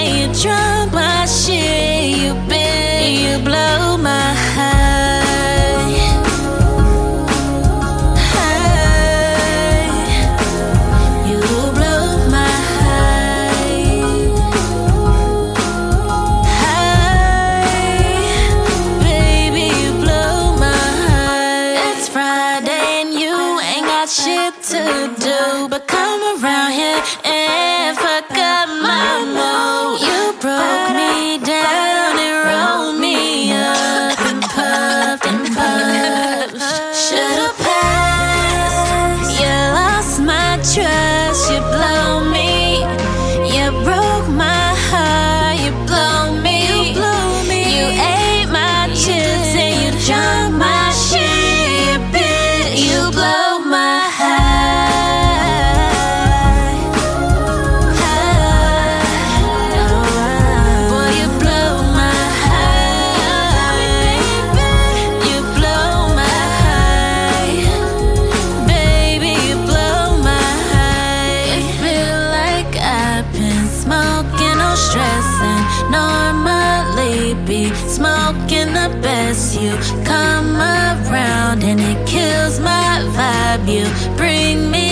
and you drunk my shit. You blow my high. You blow my high. Baby, you blow my high. It's Friday and you ain't got shit to do but come around here and fuck up my mood. You broke me down and rolled me up and puffed and puffed. Should've passed. You lost my trust. You blow me. You broke my heart. You blow me. You ate my chips and you drunk my shit, bitch. You blow my high. Boy, you blow my high. You blow my high. Baby, you blow my high. It feel like I've been smoking, no stressing. Normally be smoking the best. You come around and it kills my vibe. You bring me